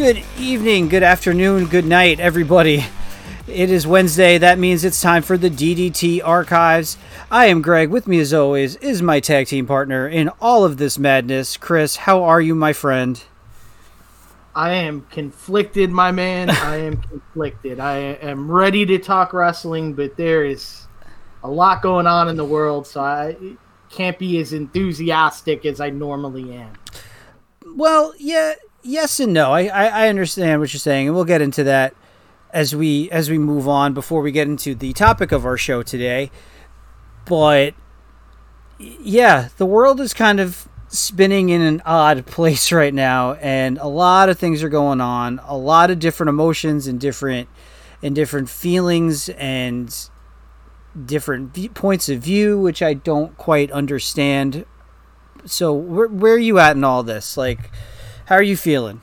Good evening, good afternoon, good night, everybody. It is Wednesday. That means it's time for the DDT Archives. I am Greg. With me, as always, is my tag team partner in all of this madness, Chris. How are you, my friend? I am conflicted, my man. I am conflicted. I am ready to talk wrestling, but there is a lot going on in the world, so I can't be as enthusiastic as I normally am. Well, yeah, yes and no. I understand what you're saying, and we'll get into that as we move on before we get into the topic of our show today. But yeah, the world is kind of spinning in an odd place right now, and a lot of things are going on, a lot of different emotions and different feelings and different points of view, which I don't quite understand. So where are you at in all this? Like, how are you feeling?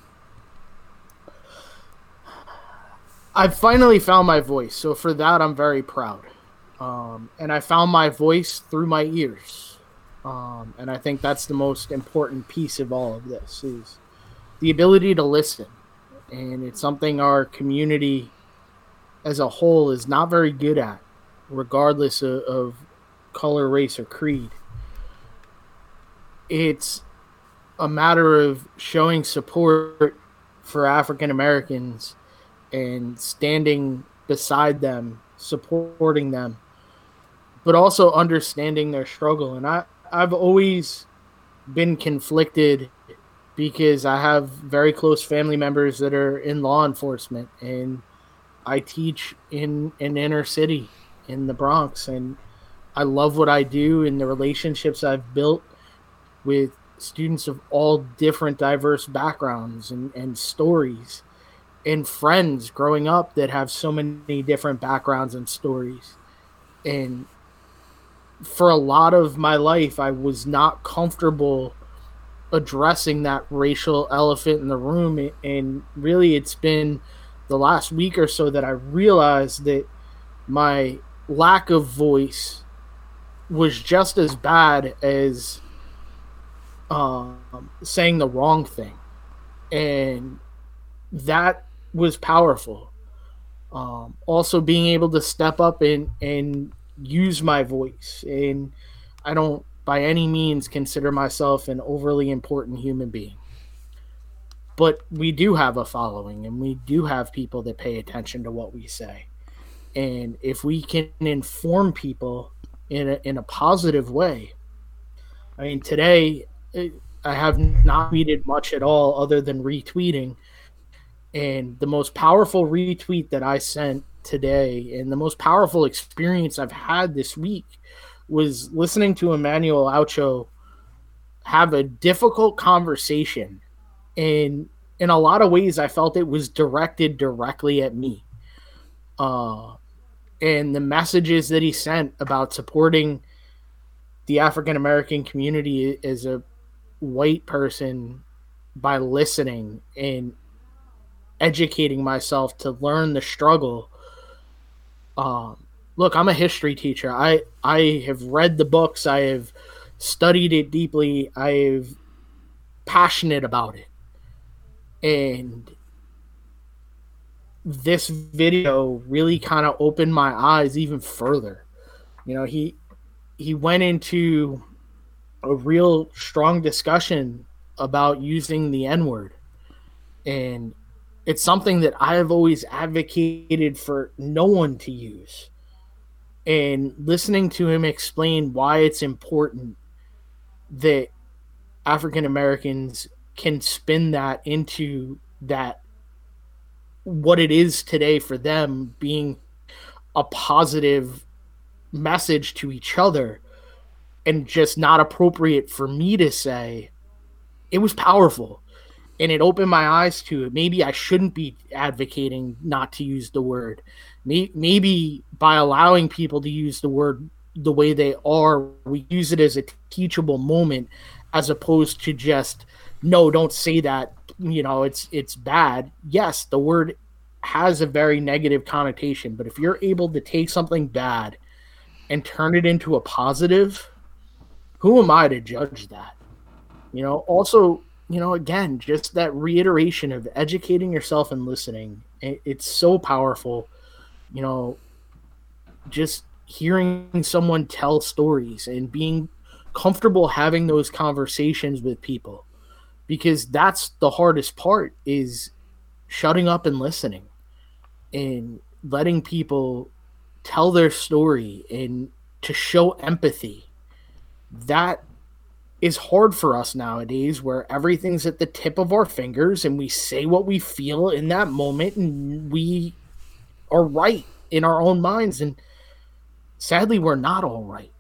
I've finally found my voice, so for that I'm very proud. And I found my voice through my ears. And I think that's the most important piece of all of this, is the ability to listen. And it's something our community as a whole is not very good at, regardless of color, race, or creed. It's a matter of showing support for African Americans and standing beside them, supporting them, but also understanding their struggle. And I've always been conflicted because I have very close family members that are in law enforcement, and I teach in an inner city in the Bronx, and I love what I do and the relationships I've built with students of all different diverse backgrounds and stories, and friends growing up that have so many different backgrounds and stories. And for a lot of my life, I was not comfortable addressing that racial elephant in the room. And really, it's been the last week or so that I realized that my lack of voice was just as bad as saying the wrong thing. And that was powerful. Also being able to step up and use my voice. And I don't by any means consider myself an overly important human being. But we do have a following, and we do have people that pay attention to what we say. And if we can inform people in a positive way, I mean, today I have not tweeted much at all other than retweeting. And the most powerful retweet that I sent today, and the most powerful experience I've had this week, was listening to Emmanuel Acho have a difficult conversation. And in a lot of ways, I felt it was directed directly at me. And the messages that he sent about supporting the African American community as a white person by listening and educating myself to learn the struggle. Look, I'm a history teacher. I have read the books. I have studied it deeply. I am passionate about it. And this video really kind of opened my eyes even further. You know, he went into a real strong discussion about using the N-word. And it's something that I have always advocated for no one to use. And listening to him explain why it's important that African Americans can spin that into that, what it is today for them being a positive message to each other and just not appropriate for me to say, it was powerful. And it opened my eyes to it. Maybe I shouldn't be advocating not to use the word. Maybe by allowing people to use the word the way they are, we use it as a teachable moment, as opposed to just, no, don't say that. You know, it's bad. Yes, the word has a very negative connotation, but if you're able to take something bad and turn it into a positive, who am I to judge that? You know, also again, just that reiteration of educating yourself and listening. It's so powerful. You know, just hearing someone tell stories and being comfortable having those conversations with people, because that's the hardest part, is shutting up and listening and letting people tell their story and to show empathy. That is hard for us nowadays, where everything's at the tip of our fingers and we say what we feel in that moment and we are right in our own minds, and sadly we're not all right.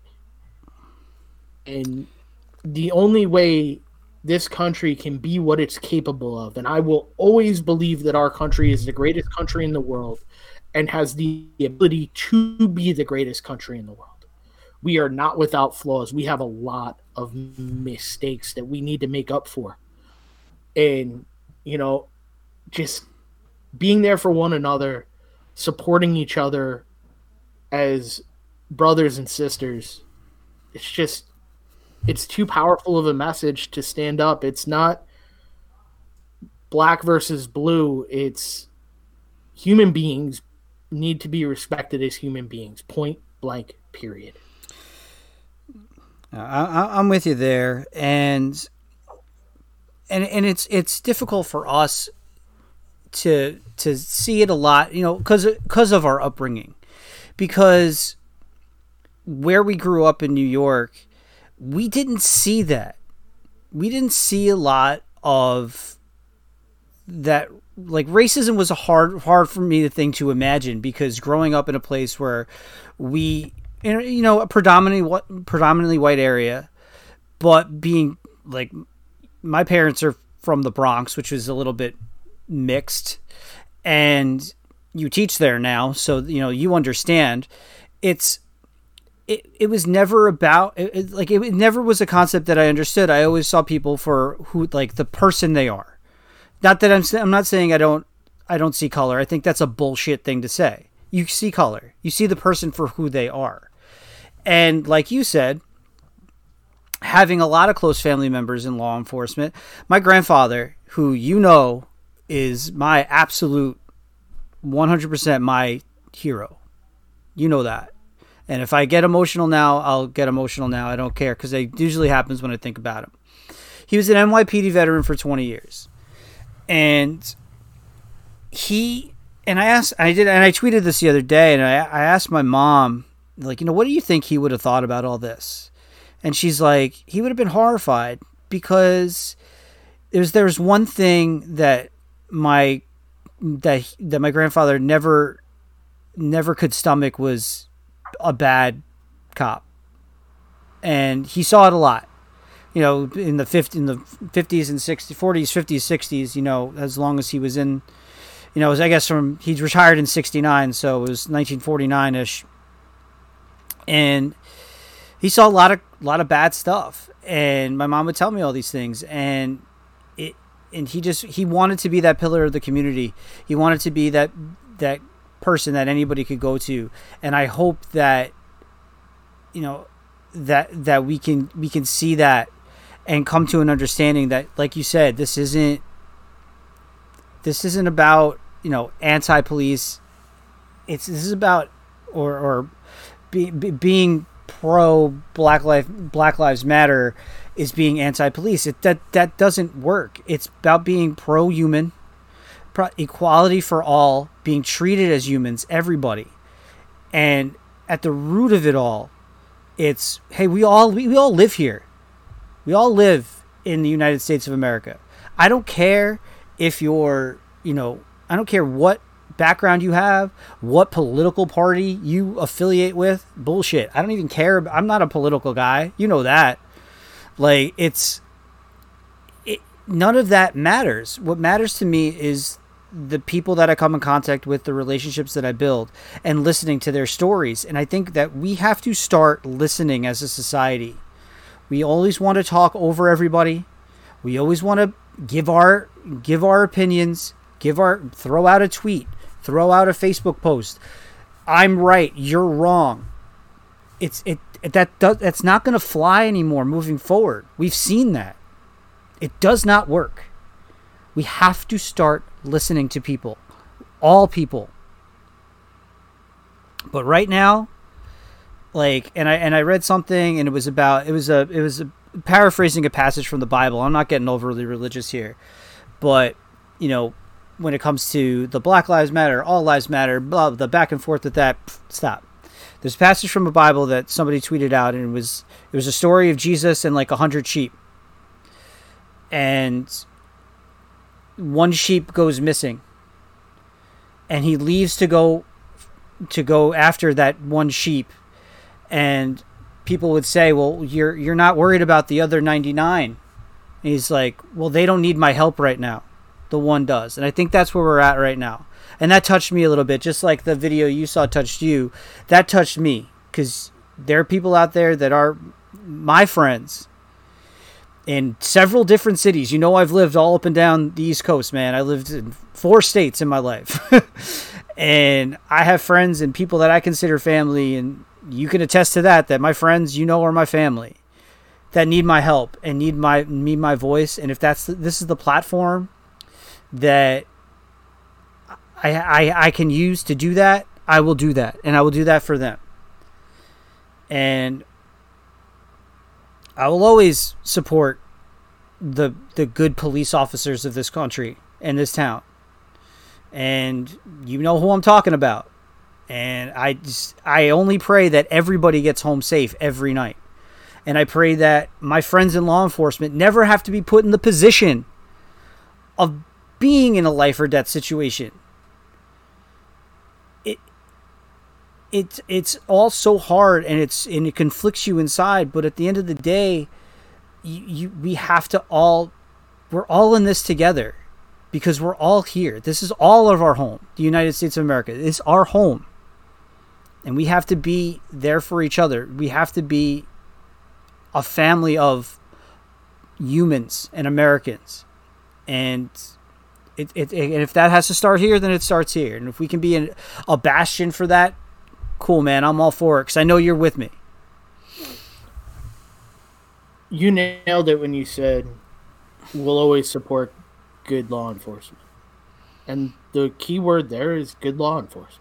And the only way this country can be what it's capable of, and I will always believe that our country is the greatest country in the world and has the ability to be the greatest country in the world. We are not without flaws. We have a lot of mistakes that we need to make up for. And, just being there for one another, supporting each other as brothers and sisters, it's too powerful of a message to stand up. It's not black versus blue. It's human beings need to be respected as human beings, point blank, period. I'm with you there, and it's difficult for us to see it a lot, because of our upbringing, because where we grew up in New York, we didn't see that. We didn't see a lot of that. Like, racism was hard for me to imagine, because growing up in a place where we, a predominantly white area, but being like, my parents are from the Bronx, which is a little bit mixed, and you teach there now, so you understand. It was never about it never was a concept that I understood. I always saw people for who, like, the person they are. Not that I'm not saying I don't see color. I think that's a bullshit thing to say. You see color. You see the person for who they are. And like you said, having a lot of close family members in law enforcement, my grandfather, who is my absolute 100% my hero. You know that. And if I get emotional now, I'll get emotional now. I don't care, because it usually happens when I think about him. He was an NYPD veteran for 20 years. And I tweeted this the other day, and I asked my mom, like, what do you think he would have thought about all this? And she's like, he would have been horrified, because there's one thing that my grandfather never could stomach, was a bad cop. And he saw it a lot. In the 50s and 60s, 40s, 50s, 60s, as long as he was in, I guess he retired in 69, so it was 1949-ish. And he saw a lot of bad stuff. And my mom would tell me all these things, and he wanted to be that pillar of the community. He wanted to be that person that anybody could go to. And I hope that, that we can see that and come to an understanding that, like you said, this isn't about, anti-police. This is about being pro Black Lives Matter is being anti-police. That doesn't work. It's about being pro-human, equality for all, being treated as humans, everybody. And at the root of it all, it's, hey, we all live here. We all live in the United States of America. I don't care if you're, I don't care what background you have, what political party you affiliate with. Bullshit. I don't even care. I'm not a political guy. You know that. Like, none of that matters. What matters to me is the people that I come in contact with, the relationships that I build, and listening to their stories. And I think that we have to start listening as a society. We always want to talk over everybody. We always want to give our opinions, throw out a tweet, throw out a Facebook post. I'm right, you're wrong. That's not going to fly anymore moving forward. We've seen that. It does not work. We have to start listening to people, all people. But right now, like, and I read something, and it was a paraphrasing a passage from the Bible. I'm not getting overly religious here, but you know, when it comes to the Black Lives Matter, all lives matter, blah, the back and forth with that, stop. There's a passage from a Bible that somebody tweeted out, and it was a story of Jesus and like 100 sheep, and one sheep goes missing, and he leaves to go after that one sheep, and people would say, well, you're not worried about the other 99. And he's like, well, they don't need my help right now. The one does. And I think that's where we're at right now. And that touched me a little bit, just like the video you saw touched you. That touched me, because there are people out there that are my friends in several different cities. You know, I've lived all up and down the East Coast, man. I lived in 4 states in my life. And I have friends and people that I consider family, and you can attest to that my friends, you know, are my family, that need my help and need my voice. And if this is the platform that I can use to do that, I will do that, and I will do that for them. And I will always support the good police officers of this country and this town. And you know who I'm talking about. And I only pray that everybody gets home safe every night. And I pray that my friends in law enforcement never have to be put in the position of being in a life or death situation. It's all so hard, and it conflicts you inside. But at the end of the day, we have to we're all in this together, because we're all here. This is all of our home. The United States of America is our home, and we have to be there for each other. We have to be a family of humans and Americans, and and if that has to start here, then it starts here. And if we can be a bastion for that, cool, man. I'm all for it, because I know you're with me. You nailed it when you said we'll always support good law enforcement. And the key word there is good law enforcement.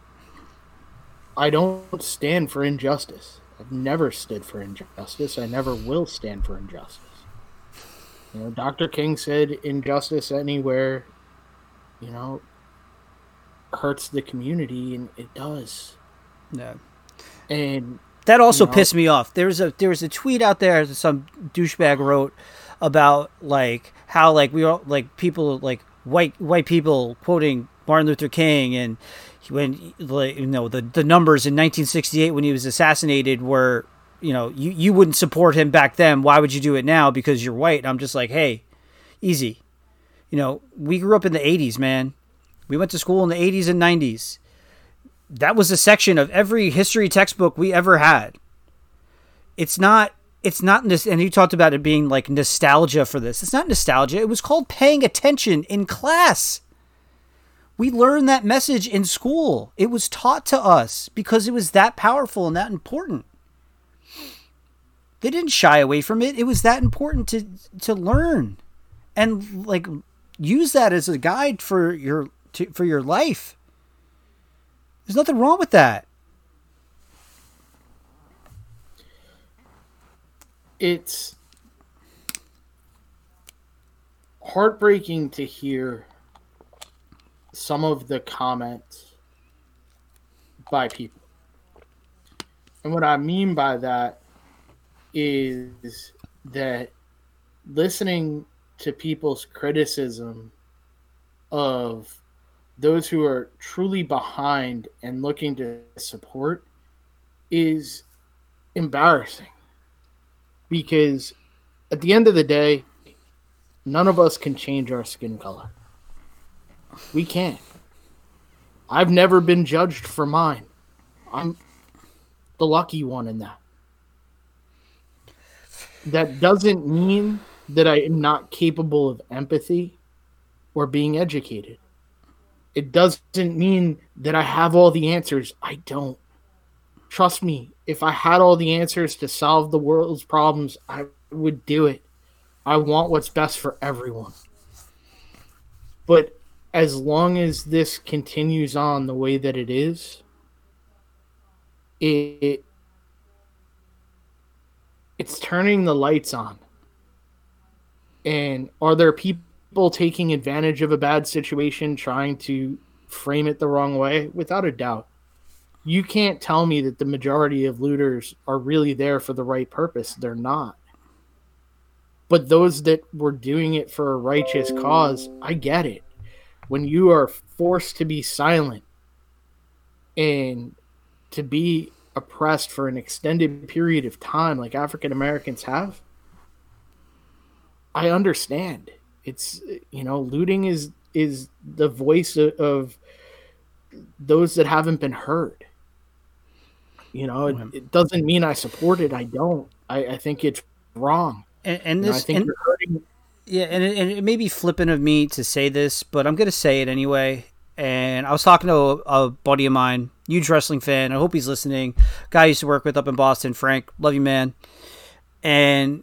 I don't stand for injustice. I've never stood for injustice. I never will stand for injustice. You know, Dr. King said injustice anywhere, you know, hurts the community, and it does. No. And that also pissed me off. There was a tweet out there that some douchebag wrote about like how like we all like people like white people quoting Martin Luther King, and when like, you know, the numbers in 1968 when he was assassinated were, you know, you wouldn't support him back then. Why would you do it now? Because you're white. And I'm just like, hey, easy. You know, we grew up in the 80s, man. We went to school in the 80s and 90s. That was a section of every history textbook we ever had. It's not this, and you talked about it being like nostalgia for this. It's not nostalgia. It was called paying attention in class. We learned that message in school. It was taught to us because it was that powerful and that important. They didn't shy away from it. It was that important to learn, and like use that as a guide for your life. There's nothing wrong with that. It's heartbreaking to hear some of the comments by people. And what I mean by that is that listening to people's criticism of those who are truly behind and looking to support is embarrassing, because at the end of the day, none of us can change our skin color. We can't. I've never been judged for mine. I'm the lucky one in that. That doesn't mean that I am not capable of empathy or being educated. It doesn't mean that I have all the answers. I don't. Trust me, if I had all the answers to solve the world's problems, I would do it. I want what's best for everyone. But as long as this continues on the way that it is, it's turning the lights on. And are there people taking advantage of a bad situation, trying to frame it the wrong way? Without a doubt. You can't tell me that the majority of looters are really there for the right purpose. They're not. But those that were doing it for a righteous cause, I get it. When you are forced to be silent and to be oppressed for an extended period of time like African Americans have, I understand. It's, looting is the voice of those that haven't been heard. It doesn't mean I support it. I don't. I think it's wrong. And this, I think you're hurting. Yeah, and it may be flippant of me to say this, but I'm going to say it anyway. And I was talking to a buddy of mine, huge wrestling fan. I hope he's listening. Guy I used to work with up in Boston, Frank. Love you, man. And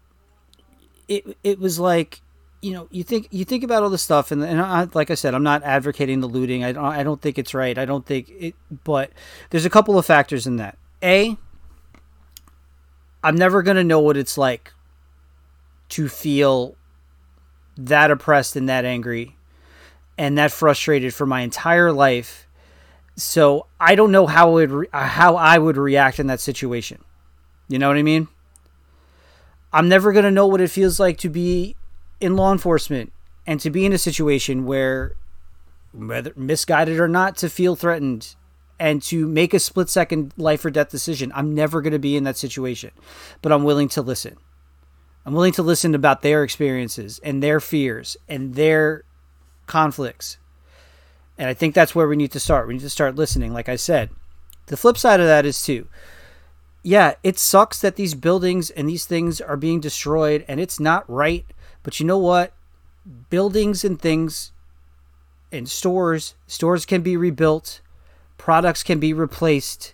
it was like, you think about all this stuff, and I, like I said, I'm not advocating the looting. I don't think it's right. I don't think it, but there's a couple of factors in that. A, I'm never going to know what it's like to feel that oppressed and that angry and that frustrated for my entire life. So I don't know how I would react in that situation. You know what I mean? I'm never going to know what it feels like to be in law enforcement and to be in a situation where, whether misguided or not, to feel threatened and to make a split-second life or death decision. I'm never going to be in that situation, but I'm willing to listen. I'm willing to listen about their experiences and their fears and their conflicts. And I think that's where we need to start. We need to start listening, like I said. The flip side of that is, too, yeah, it sucks that these buildings and these things are being destroyed, and it's not right. But you know what? Buildings and things and stores can be rebuilt. Products can be replaced.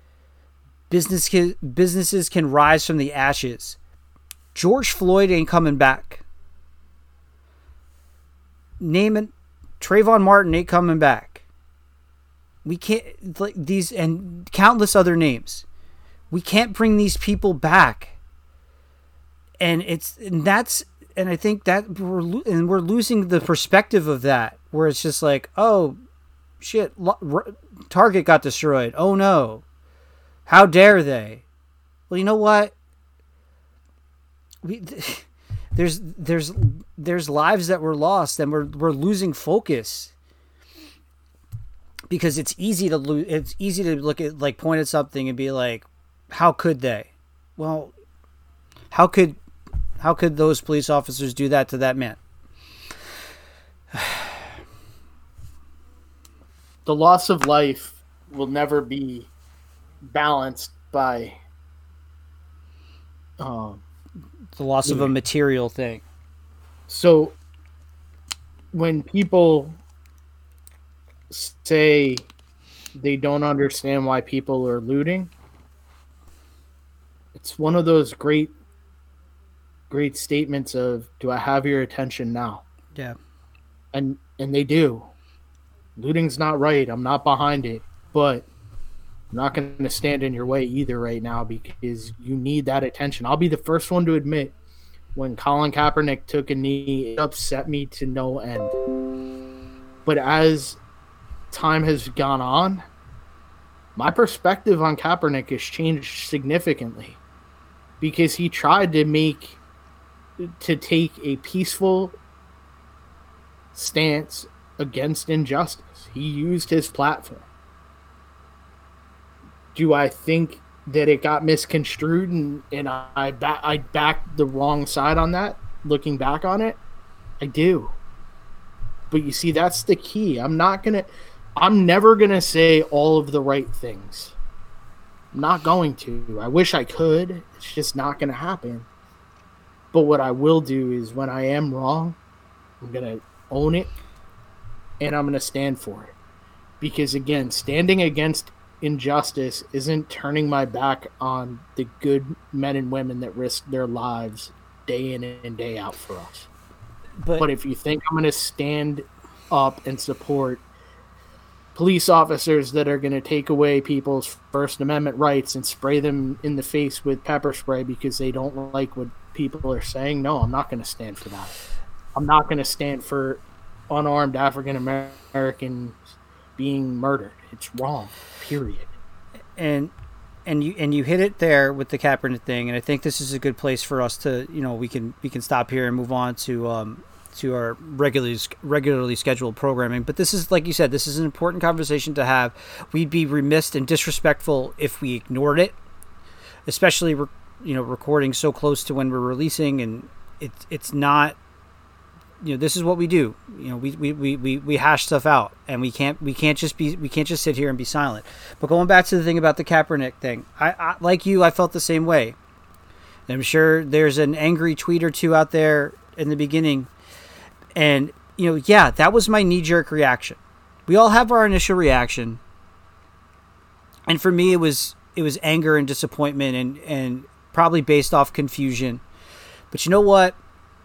Businesses can rise from the ashes. George Floyd ain't coming back. Name it. Trayvon Martin ain't coming back. We can't, like these and countless other names. We can't bring these people back. And I think that we're losing the perspective of that, where it's just like, oh shit, Target got destroyed. Oh no. How dare they? Well, you know what? There's lives that were lost, and we're losing focus because it's easy to lose. It's easy to look at, like, point at something and be like, how could they? Well, how could those police officers do that to that man? The loss of life will never be balanced by the loss of a material thing. So when people say they don't understand why people are looting, it's one of those great statements of, do I have your attention now? Yeah. And they do. Looting's not right. I'm not behind it, but I'm not going to stand in your way either right now, because you need that attention. I'll be the first one to admit, when Colin Kaepernick took a knee, it upset me to no end. But as time has gone on, my perspective on Kaepernick has changed significantly, because he tried to take a peaceful stance against injustice. He used his platform. Do I think that it got misconstrued and I backed the wrong side on that, looking back on it? I do. But you see, that's the key. I'm never going to say all of the right things. I'm not going to. I wish I could. It's just not going to happen. But what I will do is, when I am wrong, I'm going to own it, and I'm going to stand for it. Because, again, standing against injustice isn't turning my back on the good men and women that risk their lives day in and day out for us. But But if you think I'm going to stand up and support police officers that are going to take away people's First Amendment rights and spray them in the face with pepper spray because they don't like what people are saying, no, I'm not going to stand for that. I'm not going to stand for unarmed African Americans being murdered. It's wrong, period. and you hit it there with the Kaepernick thing, and I think this is a good place for us to, we can stop here and move on to our regularly scheduled programming. But this is, like you said, this is an important conversation to have. We'd be remiss and disrespectful if we ignored it, especially recording so close to when we're releasing, and it's not. This is what we do. We hash stuff out, and we can't just sit here and be silent. But going back to the thing about the Kaepernick thing, I like you, I felt the same way. And I'm sure there's an angry tweet or two out there in the beginning, and that was my knee-jerk reaction. We all have our initial reaction, and for me, it was anger and disappointment, and probably based off confusion. But you know what?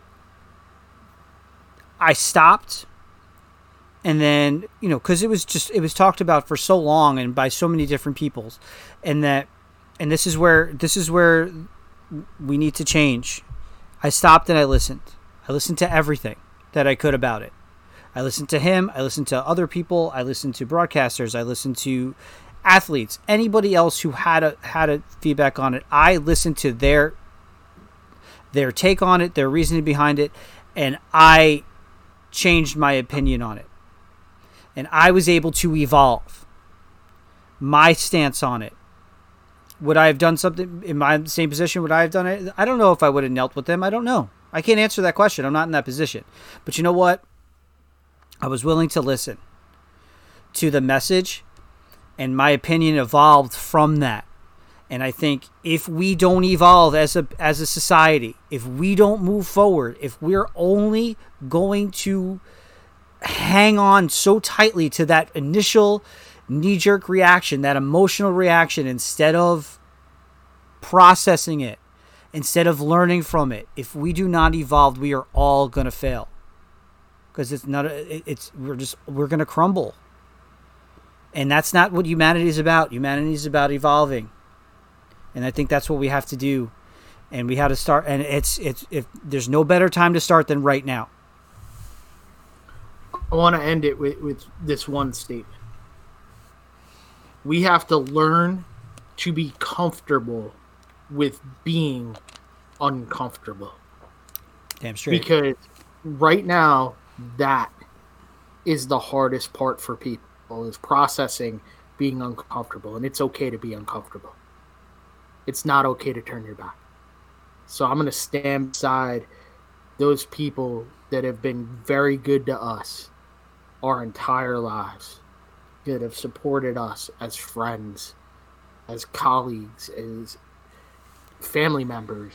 I stopped, and then, because it was talked about for so long and by so many different peoples, and this is where we need to change. I stopped and I listened. I listened to everything that I could about it. I listened to him. I listened to other people. I listened to broadcasters. I listened to athletes. Anybody else who had a feedback on it. I listened to their take on it, their reasoning behind it, and I changed my opinion on it. And I was able to evolve my stance on it. Would I have done something in my same position? Would I have done it? I don't know if I would have knelt with them. I don't know. I can't answer that question. I'm not in that position. But you know what? I was willing to listen to the message, and my opinion evolved from that. And I think if we don't evolve as a society, if we don't move forward, if we're only going to hang on so tightly to that initial knee-jerk reaction, that emotional reaction, instead of processing it, instead of learning from it, if we do not evolve, we are all going to fail. Because we're going to crumble. And that's not what humanity is about. Humanity is about evolving. And I think that's what we have to do. And we have to start. And if there's no better time to start than right now. I want to end it with this one statement. We have to learn to be comfortable with being uncomfortable. Damn straight. Because right now, that is the hardest part for people, is processing being uncomfortable. And it's okay to be uncomfortable. It's not okay to turn your back. So I'm going to stand beside those people that have been very good to us our entire lives, that have supported us as friends, as colleagues, as family members.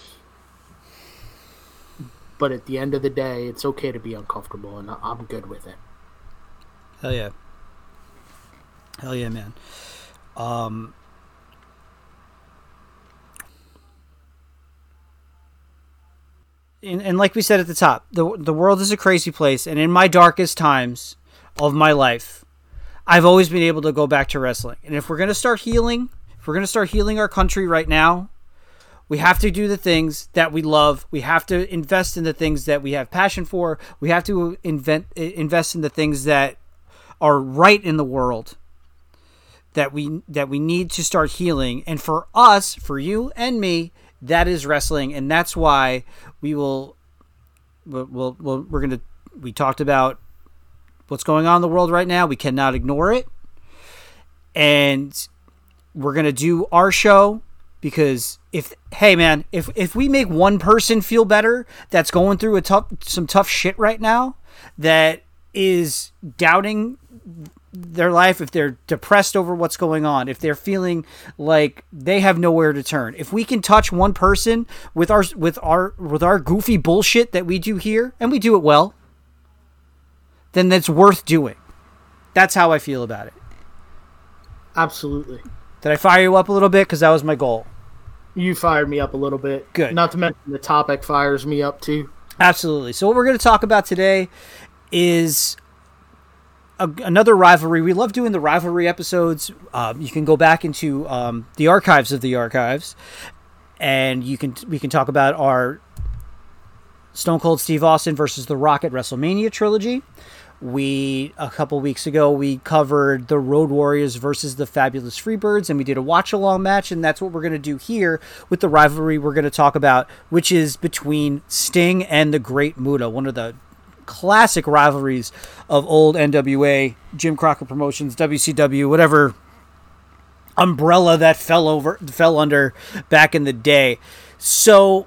But at the end of the day, it's okay to be uncomfortable, and I'm good with it. Hell yeah. Hell yeah, man. And like we said at the top, the world is a crazy place. And in my darkest times of my life, I've always been able to go back to wrestling. And if we're going to start healing, our country right now, we have to do the things that we love. We have to invest in the things that we have passion for. We have to invest in the things that are right in the world, that we need to start healing. And for us, for you and me, that is wrestling, and that's why we talked about what's going on in the world right now. We cannot ignore it, and we're going to do our show, because if we make one person feel better that's going through some tough shit right now, that is doubting their life, if they're depressed over what's going on, if they're feeling like they have nowhere to turn, if we can touch one person with our goofy bullshit that we do here, and we do it well, then that's worth doing. That's how I feel about it. Absolutely. Did I fire you up a little bit? Because that was my goal. You fired me up a little bit. Good. Not to mention the topic fires me up too. Absolutely. So what we're going to talk about today is another rivalry. We love doing the rivalry episodes. You can go back into the archives of the archives, and we can talk about our Stone Cold Steve Austin versus The Rock at WrestleMania trilogy. A couple weeks ago, we covered the Road Warriors versus the Fabulous Freebirds, and we did a watch-along match, and that's what we're going to do here with the rivalry we're going to talk about, which is between Sting and the Great Muta, one of the classic rivalries of old NWA, Jim Crockett Promotions, WCW, whatever umbrella that fell under back in the day. So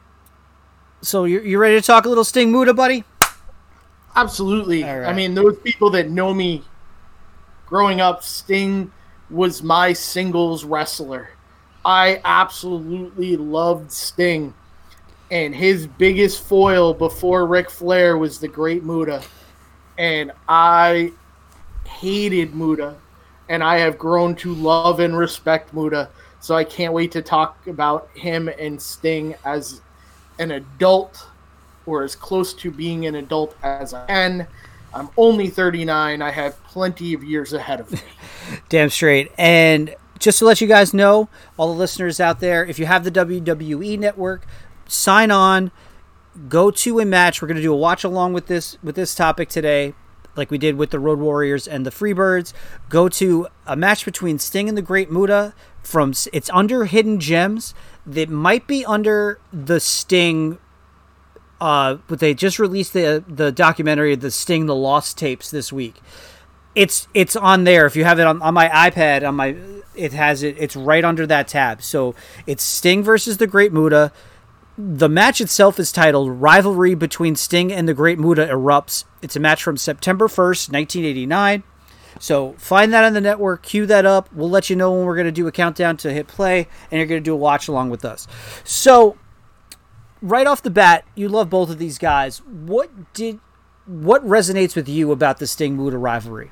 you ready to talk a little Sting Muta, buddy? Absolutely. Right. I mean, those people that know me growing up, Sting was my singles wrestler. I absolutely loved Sting. And his biggest foil before Ric Flair was the Great Muta. And I hated Muta. And I have grown to love and respect Muta. So I can't wait to talk about him and Sting as an adult, or as close to being an adult as I can. I'm only 39. I have plenty of years ahead of me. Damn straight. And just to let you guys know, all the listeners out there, if you have the WWE Network, sign on, go to a match. We're going to do a watch along with this topic today, like we did with the Road Warriors and the Freebirds. Go to a match between Sting and the Great Muta. It's under Hidden Gems. That might be under the Sting. But they just released the documentary, the Sting the Lost Tapes, this week. It's on there. If you have it on my iPad, it's right under that tab. So it's Sting versus the Great Muta. The match itself is titled Rivalry Between Sting and the Great Muta Erupts. It's a match from September 1st, 1989. So find that on the network, cue that up. We'll let you know when we're going to do a countdown to hit play, and you're going to do a watch along with us. So right off the bat, you love both of these guys. What resonates with you about the Sting Muta rivalry?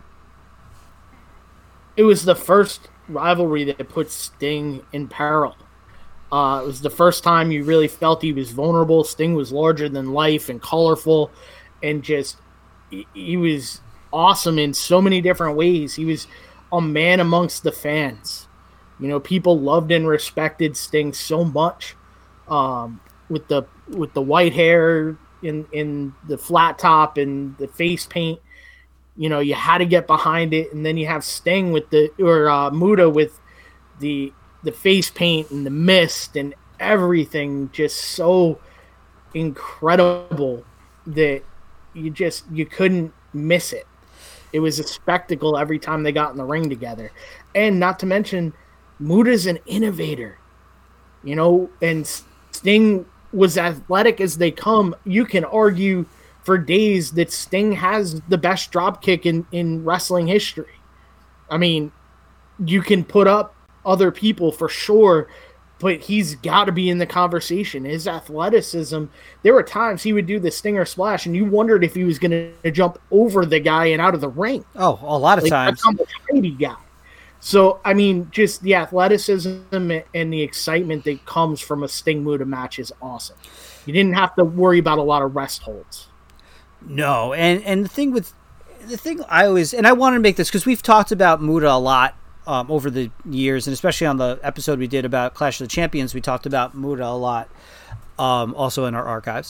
It was the first rivalry that put Sting in peril. It was the first time you really felt he was vulnerable. Sting was larger than life and colorful, and just he was awesome in so many different ways. He was a man amongst the fans. You know, people loved and respected Sting so much. With the white hair in the flat top and the face paint, you know, you had to get behind it. And then you have Sting with Muta with the face paint and the mist and everything, just so incredible that you couldn't miss it. It was a spectacle every time they got in the ring together. And not to mention, Muta's an innovator, you know, and Sting was athletic as they come. You can argue for days that Sting has the best drop kick in wrestling history. I mean, you can put up other people for sure, but he's got to be in the conversation. His athleticism, there were times he would do the Stinger Splash, and you wondered if he was going to jump over the guy and out of the ring. Oh, a lot of times. That's how much height he got. So, I mean, just the athleticism and the excitement that comes from a Sting Muta match is awesome. You didn't have to worry about a lot of rest holds. No, and the thing I wanted to make this because we've talked about Muta a lot over the years, and especially on the episode we did about Clash of the Champions, we talked about Muta a lot, also in our archives.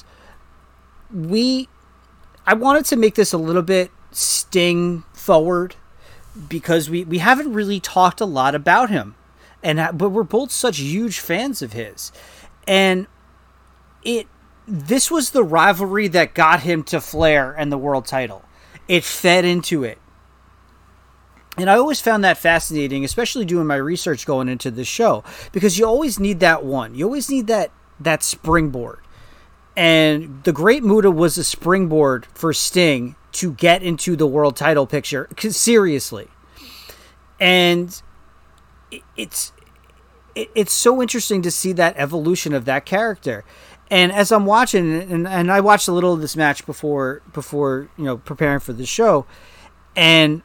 I wanted to make this a little bit Sting forward, because we haven't really talked a lot about him, but we're both such huge fans of his, and this was the rivalry that got him to Flair and the world title. It fed into it, and I always found that fascinating, especially doing my research going into this show, because you always need that one. You always need that springboard, and the Great Muta was a springboard for Sting to get into the world title picture, seriously. And it's so interesting to see that evolution of that character. And as I'm watching, and I watched a little of this match before preparing for the show, and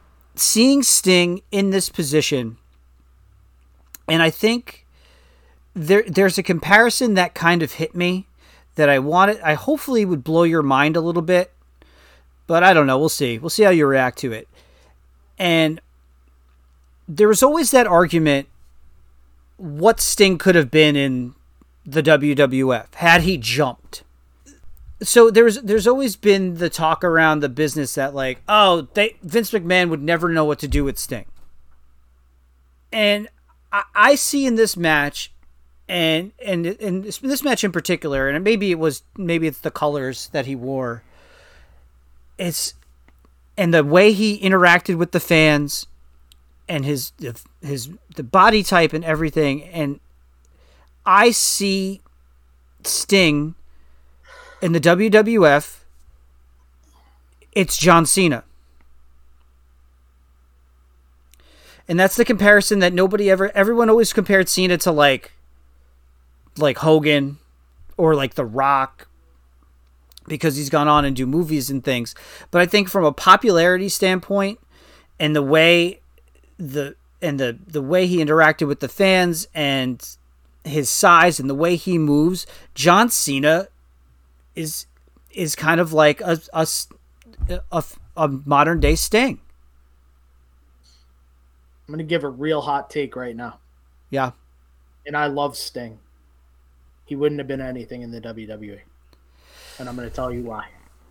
seeing Sting in this position, and I think there's a comparison that kind of hit me that I hopefully would blow your mind a little bit, but I don't know. We'll see. We'll see how you react to it. And there was always that argument, what Sting could have been in the WWF had he jumped. So there's always been the talk around the business that like, Vince McMahon would never know what to do with Sting. And I see in this match, and this match in particular, and maybe it's the colors that he wore. And the way he interacted with the fans, and the body type and everything, and I see Sting in the WWF. It's John Cena. And that's the comparison that everyone always compared Cena to like Hogan or like The Rock, because he's gone on and do movies and things. But I think from a popularity standpoint and the way the way he interacted with the fans and his size and the way he moves, John Cena is kind of like a modern day Sting. I'm going to give a real hot take right now. Yeah. And I love Sting. He wouldn't have been anything in the WWE. And I'm going to tell you why.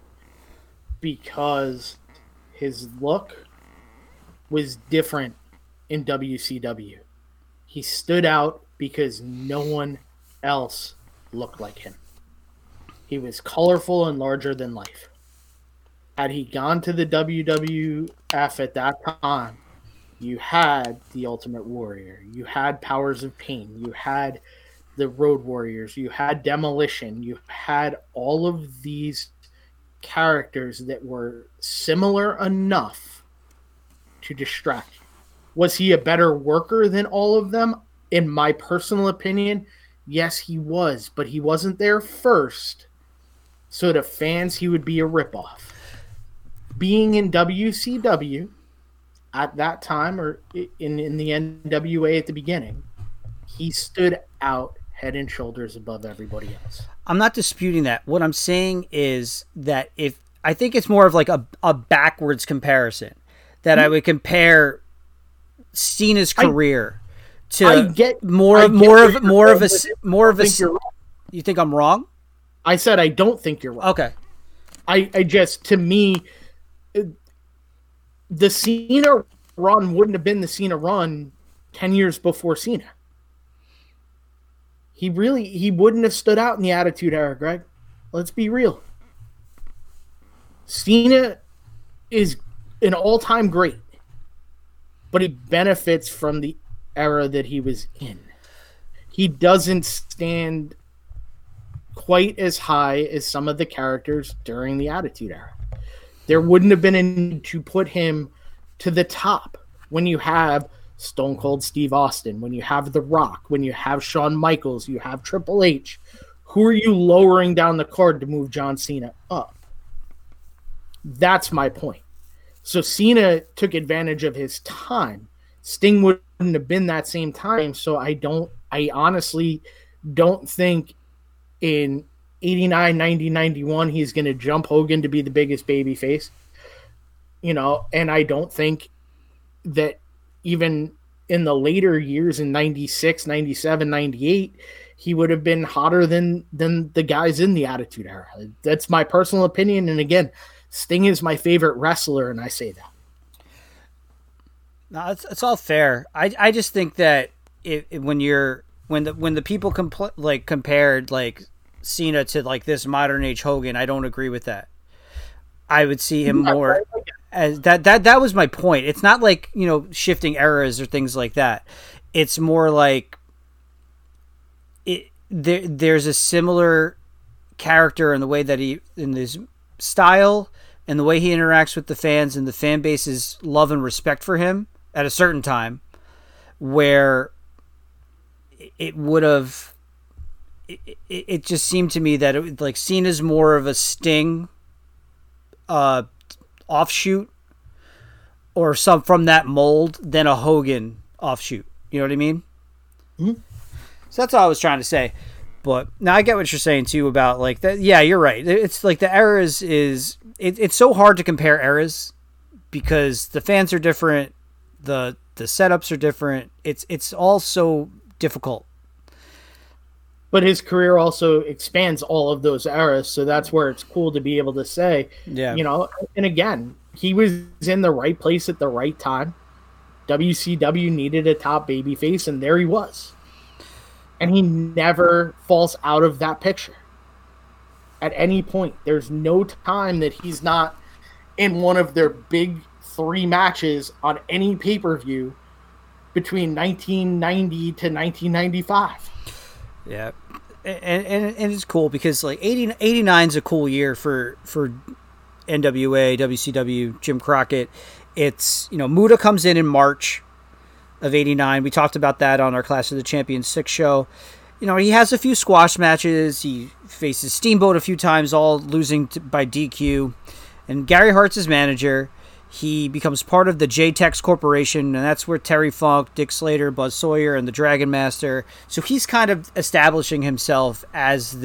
Because his look was different in WCW. He stood out because no one else looked like him. He was colorful and larger than life. Had he gone to the WWF at that time, you had the Ultimate Warrior. You had Powers of Pain. You had the Road Warriors. You had Demolition. You had all of these characters that were similar enough to distract you. Was he a better worker than all of them? In my personal opinion, yes, he was. But he wasn't there first. So to fans, he would be a ripoff. Being in WCW at that time, or in the NWA at the beginning, he stood out head and shoulders above everybody else. I'm not disputing that. What I'm saying is that I think it's more of like a backwards comparison, that I would compare Cena's career to more of a. You think I'm wrong? I said I don't think you're wrong. Okay. I just, to me, the Cena run wouldn't have been the Cena run 10 years before Cena. He wouldn't have stood out in the Attitude Era, Greg. Let's be real. Cena is an all-time great, but he benefits from the era that he was in. He doesn't stand quite as high as some of the characters during the Attitude Era. There wouldn't have been a need to put him to the top when you have Stone Cold Steve Austin, when you have The Rock, when you have Shawn Michaels, you have Triple H. Who are you lowering down the card to move John Cena up? That's my point. So Cena took advantage of his time. Sting wouldn't have been that same time, so I honestly don't think in 89, 90, 91 he's going to jump Hogan to be the biggest babyface. And I don't think that even in the later years in 96, 97, 98, he would have been hotter than the guys in the Attitude Era. That's my personal opinion. And again, Sting is my favorite wrestler, and I say that. No, it's all fair. I just think that when the people compared like Cena to like this modern age Hogan, I don't agree with that. I would see him more as that was my point. It's not like, shifting eras or things like that. It's more like there's a similar character in the way that in his style and the way he interacts with the fans and the fan base's love and respect for him at a certain time, where it would have. It just seemed to me that Cena's more of a Sting offshoot or some from that mold than a Hogan offshoot. You know what I mean? Mm-hmm. So that's all I was trying to say. But now I get what you're saying too about like that. Yeah, you're right. It's like the eras it's so hard to compare eras because the fans are different, the setups are different. It's all so difficult. But his career also expands all of those eras, so that's where it's cool to be able to say, Yeah. And again, he was in the right place at the right time. WCW needed a top babyface, and there he was. And he never falls out of that picture at any point. There's no time that he's not in one of their big 3 matches on any pay-per-view between 1990 to 1995. Yeah. And it's cool because like 89 is a cool year for NWA, WCW, Jim Crockett. It's, Muta comes in March of 89. We talked about that on our Clash of the Champions 6 show. He has a few squash matches. He faces Steamboat a few times, all losing by DQ. And Gary Hart's his manager. He becomes part of the J-Tex Corporation, and that's where Terry Funk, Dick Slater, Buzz Sawyer, and the Dragon Master. So he's kind of establishing himself as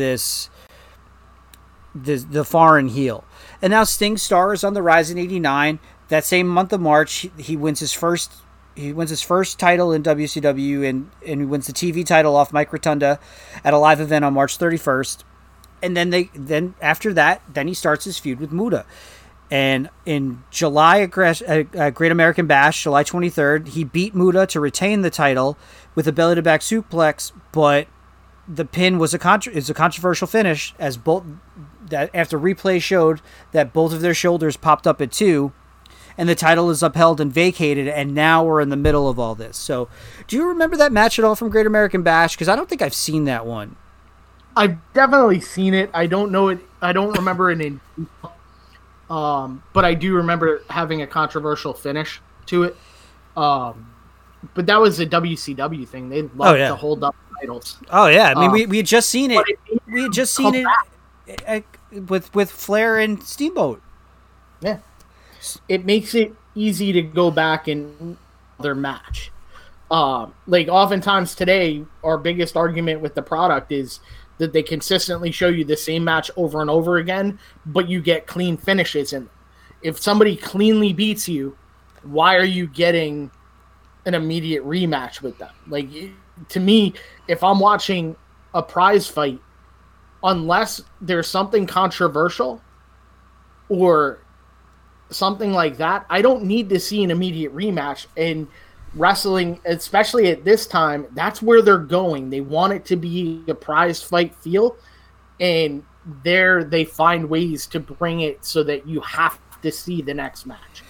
the foreign heel. And now Sting stars on the rise in 89. That same month of March, he wins his first title in WCW, and he wins the TV title off Mike Rotunda at a live event on March 31st. And then after that, he starts his feud with Muta. And in July at Great American Bash, July 23rd, he beat Muta to retain the title with a belly-to-back suplex, but the pin was a controversial finish, as after replay showed that both of their shoulders popped up at 2, and the title is upheld and vacated, and now we're in the middle of all this. So, do you remember that match at all from Great American Bash? Because I don't think I've seen that one. I've definitely seen it. I don't know it. I don't remember it in. But I do remember having a controversial finish to it. But that was a WCW thing. They loved to hold up titles. Oh yeah, I mean we had just seen it. We had just seen it with Flair and Steamboat. Yeah, it makes it easy to go back and their match. Like oftentimes today, our biggest argument with the product is that they consistently show you the same match over and over again, but you get clean finishes. And if somebody cleanly beats you, why are you getting an immediate rematch with them? Like, to me, if I'm watching a prize fight, unless there's something controversial or something like that, I don't need to see an immediate rematch. And wrestling, especially at this time, that's where they're going. They want it to be a prize fight feel, and there they find ways to bring it so that you have to see the next match.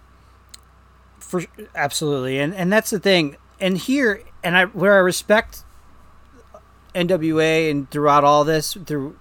Absolutely, and that's the thing. And here, where I respect NWA and throughout all this, through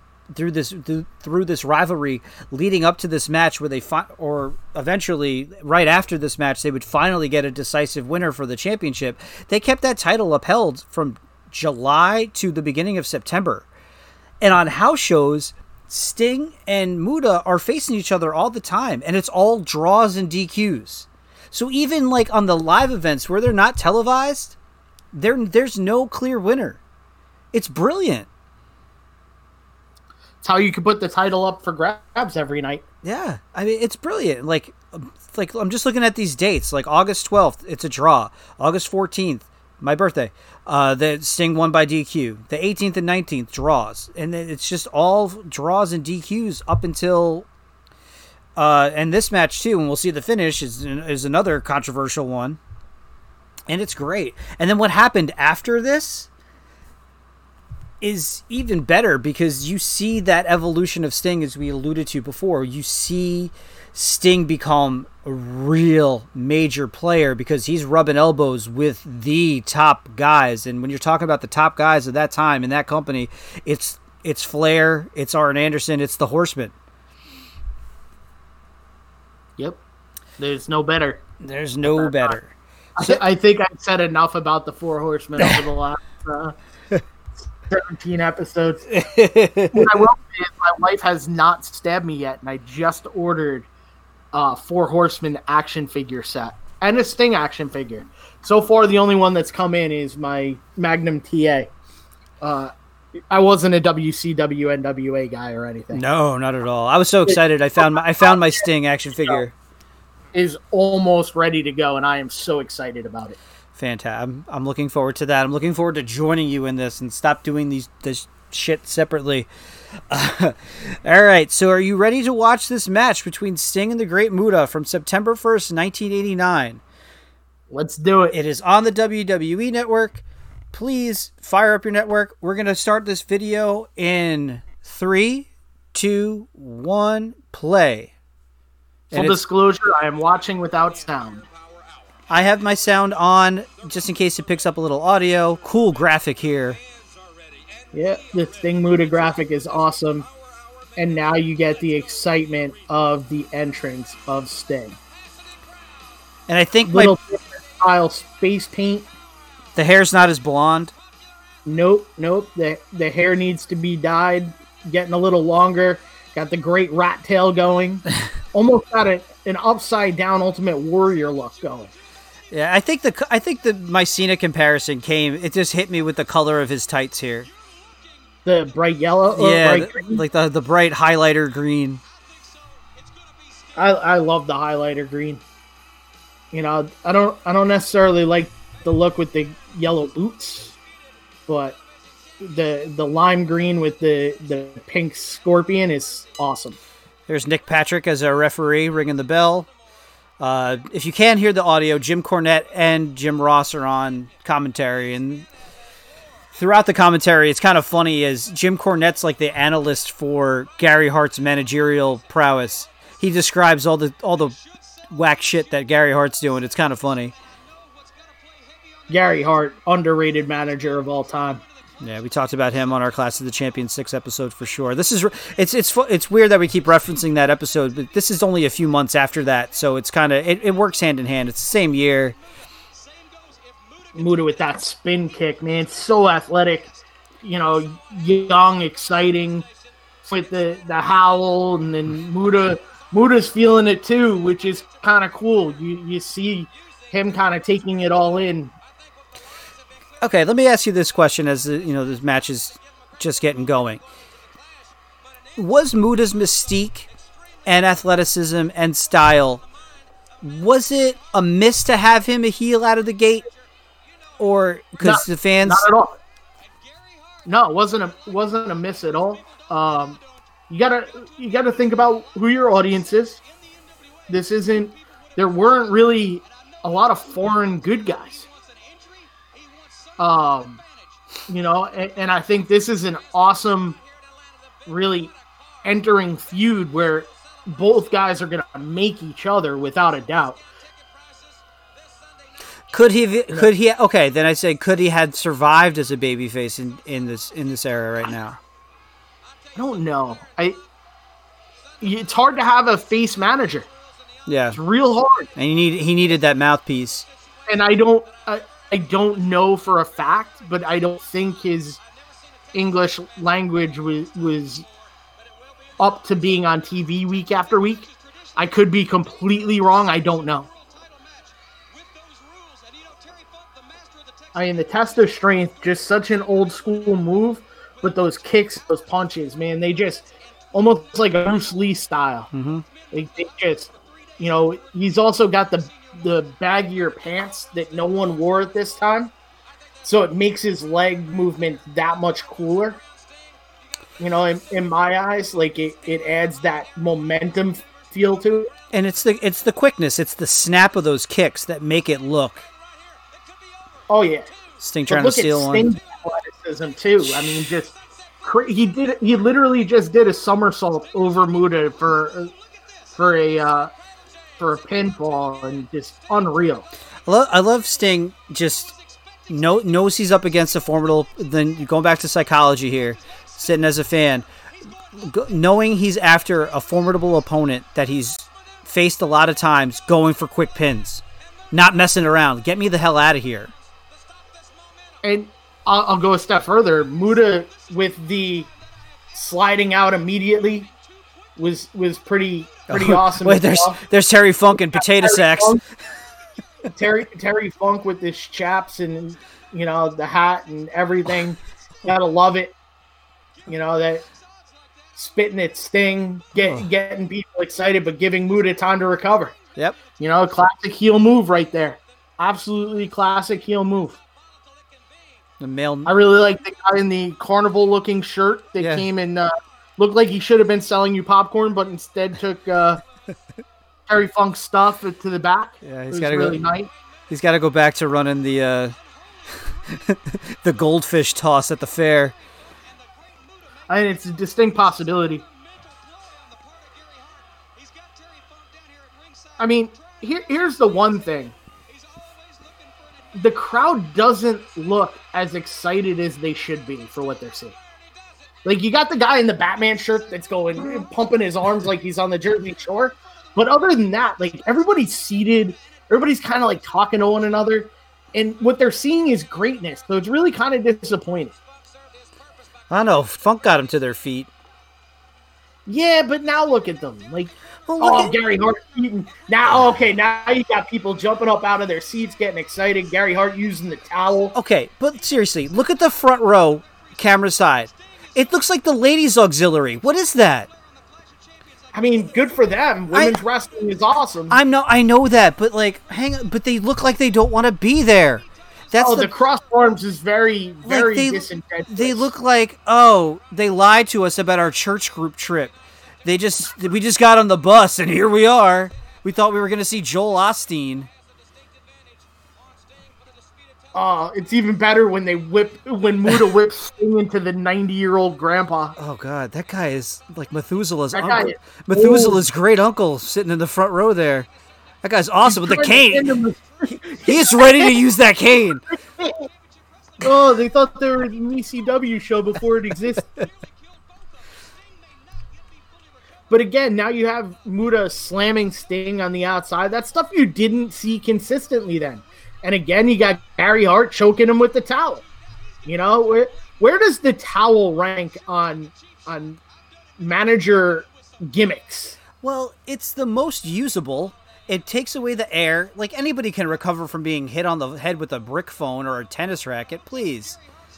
this rivalry leading up to this match, where or eventually right after this match they would finally get a decisive winner for the championship. They kept that title upheld from July to the beginning of September, and on house shows Sting and Muta are facing each other all the time, and it's all draws and DQs. So even like on the live events where they're not televised, there's no clear winner. It's brilliant. It's how you could put the title up for grabs every night. Yeah, I mean, it's brilliant. Like I'm just looking at these dates. Like August 12th, it's a draw. August 14th, my birthday, the Sting won by DQ. The 18th and 19th, draws. And it's just all draws and DQs up until... and this match, too, and we'll see the finish, is another controversial one. And it's great. And then what happened after this is even better, because you see that evolution of Sting, as we alluded to before. You see Sting become a real major player because he's rubbing elbows with the top guys. And when you're talking about the top guys of that time in that company, it's Flair, it's Arn Anderson, it's the Horsemen. Yep. There's no better. There's no better. I think I've said enough about the Four Horsemen over the last 17 episodes. What I will say is my wife has not stabbed me yet, and I just ordered Four Horsemen action figure set. and a Sting action figure. So far, the only one that's come in is my Magnum TA. I wasn't a WCW NWA guy or anything. No, not at all. I was so excited. I found my Sting action figure. Is almost ready to go, and I am so excited about it. Fantastic. I'm looking forward to that. I'm looking forward to joining you in this and stop doing this shit separately. All right, so are you ready to watch this match between Sting and the Great Muta from September 1st, 1989? Let's do it. It is on the WWE Network. Please fire up your network. We're going to start this video in 3, 2, 1, play. Full disclosure, I am watching without sound. I have my sound on just in case it picks up a little audio. Cool graphic here. Yeah, the Sting Muta graphic is awesome. And now you get the excitement of the entrance of Sting. And I think little different style space paint. The hair's not as blonde. Nope. The hair needs to be dyed, getting a little longer. Got the great rat tail going. Almost got an upside down Ultimate Warrior look going. Yeah, I think the Mycena comparison came. It just hit me with the color of his tights here. The bright yellow. Yeah, like the bright highlighter green. I love the highlighter green. You know, I don't necessarily like the look with the yellow boots, but the lime green with the pink scorpion is awesome. There's Nick Patrick as our referee ringing the bell. If you can't hear the audio, Jim Cornette and Jim Ross are on commentary, and throughout the commentary, it's kind of funny as Jim Cornette's like the analyst for Gary Hart's managerial prowess. He describes all the whack shit that Gary Hart's doing. It's kind of funny. Gary Hart, underrated manager of all time. Yeah, we talked about him on our Clash of the Champions 6 episode for sure. This is it's weird that we keep referencing that episode, but this is only a few months after that, so it's kind of it works hand in hand. It's the same year. Muta with that spin kick, man, so athletic, you know, young, exciting, with the howl, and then Muta's feeling it too, which is kind of cool. You see him kind of taking it all in. Okay, let me ask you this question as this match is just getting going. Was Muta's mystique and athleticism and style, was it a miss to have him a heel out of the gate? Or because the fans... Not at all. No, it wasn't a miss at all. You gotta think about who your audience is. There weren't really a lot of foreign good guys. And I think this is an awesome, really entering feud where both guys are going to make each other without a doubt. Could he? Okay, then I say, could he had survived as a babyface in this era right now? I don't know. It's hard to have a face manager. Yeah, it's real hard. And he needed that mouthpiece. And I don't know for a fact, but I don't think his English language was up to being on TV week after week. I could be completely wrong. I don't know. I mean, the test of strength, just such an old school move, but those kicks, those punches, man, they just almost like a Bruce Lee style. Mm-hmm. They just, he's also got the baggier pants that no one wore at this time, so it makes his leg movement that much cooler. In my eyes, like it adds that momentum feel to it. And it's the quickness, it's the snap of those kicks that make it look. Oh yeah, Sting trying to steal one. Sting's athleticism too. I mean, he literally just did a somersault over Muta for a pinfall, and just unreal. I love Sting just knows he's up against a formidable. Then going back to psychology here, sitting as a fan, knowing he's after a formidable opponent that he's faced a lot of times, going for quick pins, not messing around. Get me the hell out of here. And I'll go a step further. Muta with the sliding out immediately was pretty awesome. Wait, there's Terry Funk and Potato Sacks. Terry Funk with his chaps and the hat and everything. Gotta love it. That spitting at Sting, getting people excited, but giving Muta time to recover. Yep. Classic heel move right there. Absolutely classic heel move. The male. I really like the guy in the carnival-looking shirt that came and looked like he should have been selling you popcorn, but instead took Terry Funk's stuff to the back. Yeah, he's got to really nice. He's got to go back to running the the goldfish toss at the fair. I mean, it's a distinct possibility. I mean, here's the one thing. The crowd doesn't look as excited as they should be for what they're seeing. Like, you got the guy in the Batman shirt that's going, pumping his arms like he's on the Jersey Shore. But other than that, like, everybody's seated. Everybody's kind of, like, talking to one another. And what they're seeing is greatness. So it's really kind of disappointing. I don't know. Funk got him to their feet. Yeah, but now look at them. Like, Gary Hart eating. Now you got people jumping up out of their seats, getting excited. Gary Hart using the towel. Okay, but seriously, look at the front row, camera side. It looks like the ladies' auxiliary. What is that? I mean, good for them. Women's wrestling is awesome. I know that, but but they look like they don't want to be there. The cross arms is very disingenuous. They look like, they lied to us about our church group trip. We just got on the bus and here we are. We thought we were going to see Joel Osteen. It's even better when Muta whips Sting into the 90-year-old grandpa. Oh God, that guy is like Methuselah's uncle. Methuselah's great uncle sitting in the front row there. That guy's awesome with the cane. He is ready to use that cane. Oh, they thought they were an ECW show before it existed. But again, now you have Muta slamming Sting on the outside. That's stuff you didn't see consistently then. And again, you got Gary Hart choking him with the towel. Where does the towel rank on manager gimmicks? Well, it's the most usable. It takes away the air. Like, anybody can recover from being hit on the head with a brick phone or a tennis racket, please.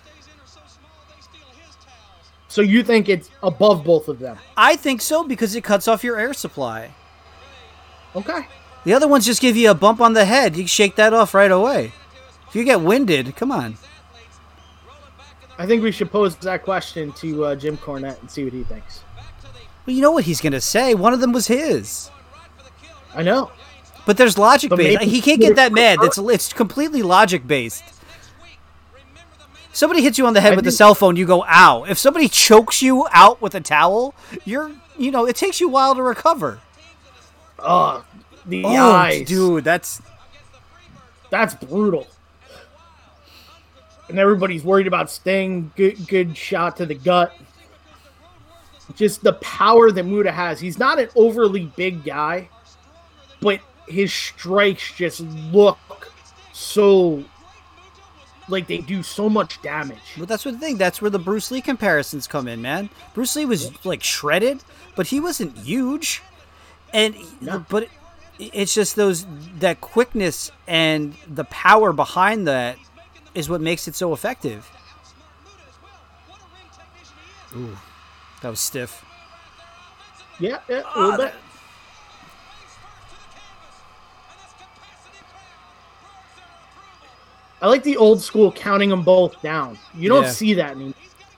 So you think it's above both of them? I think so, because it cuts off your air supply. Okay. The other ones just give you a bump on the head. You can shake that off right away. If you get winded, come on. I think we should pose that question to Jim Cornette and see what he thinks. Well, you know what he's going to say. One of them was his. I know. But there's logic-based. He can't get that mad. It's completely logic-based. Somebody hits you on the head with a cell phone, you go, ow. If somebody chokes you out with a towel, it takes you a while to recover. The eyes. Dude, that's brutal. And everybody's worried about Sting. Good shot to the gut. Just the power that Muta has. He's not an overly big guy, but his strikes just look so like they do so much damage. But that's the thing. That's where the Bruce Lee comparisons come in, man. Bruce Lee was like shredded, but he wasn't huge. But it's just that quickness and the power behind that is what makes it so effective. Ooh, that was stiff. Yeah, a little bit. I like the old school counting them both down. You don't see that anymore.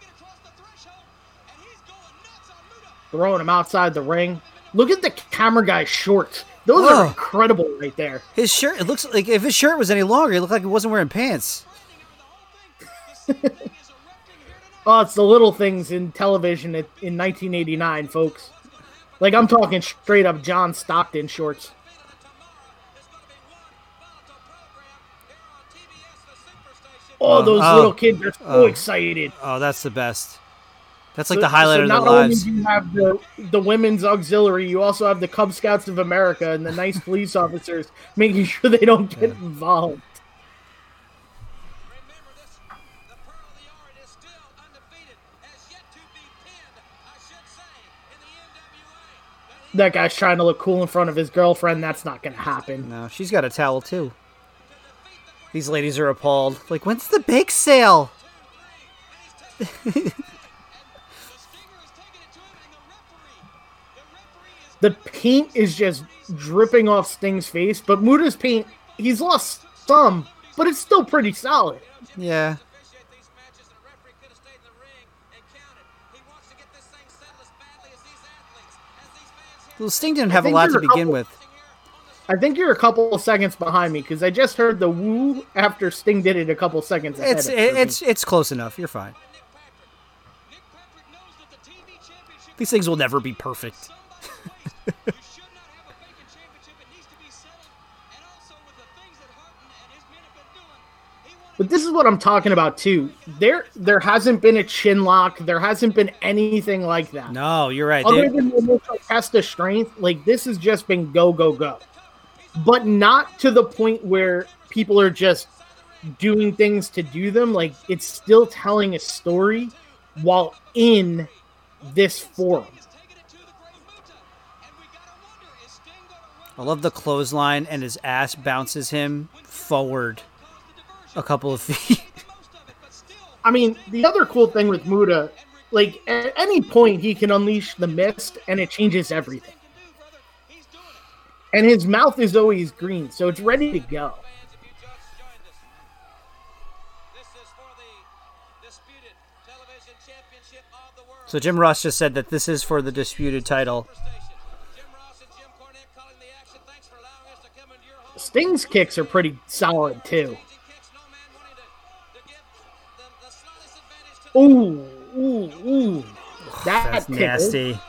Throwing him outside the ring. Look at the camera guy's shorts. Those are incredible right there. His shirt, it looks like if his shirt was any longer, it looked like he wasn't wearing pants. It's the little things in television in 1989, folks. Like, I'm talking straight up John Stockton shorts. Those little kids are so excited. Oh, that's the best. That's like the highlight of their lives. Not only do you have the women's auxiliary, you also have the Cub Scouts of America and the nice police officers making sure they don't get involved. That guy's trying to look cool in front of his girlfriend. That's not going to happen. No, she's got a towel too. These ladies are appalled. Like, when's the bake sale? The paint is just dripping off Sting's face, but Muda's paint, he's lost some, but it's still pretty solid. Yeah. Well, Sting didn't have a lot to begin with. I think you're a couple of seconds behind me because I just heard the woo after Sting did it a couple seconds ahead. It's close enough. You're fine. These things will never be perfect. But this is what I'm talking about too. There hasn't been a chin lock. There hasn't been anything like that. No, you're right. Other than the initial test of strength, like this has just been go, go, go. But not to the point where people are just doing things to do them. Like it's still telling a story while in this forum. I love the clothesline and his ass bounces him forward a couple of feet. I mean, the other cool thing with Muta, like at any point he can unleash the mist and it changes everything. And his mouth is always green, so it's ready to go. So Jim Ross just said that this is for the disputed title. Sting's kicks are pretty solid too. Ooh, ooh, ooh. That's nasty.